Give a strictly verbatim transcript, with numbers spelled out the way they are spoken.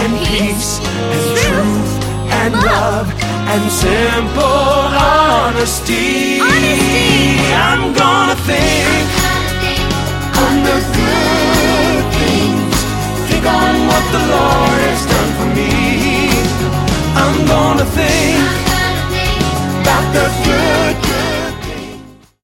and peace and truth and love and simple honesty. I'm gonna think on the good things, think on what the Lord has done for me. I'm gonna think about the good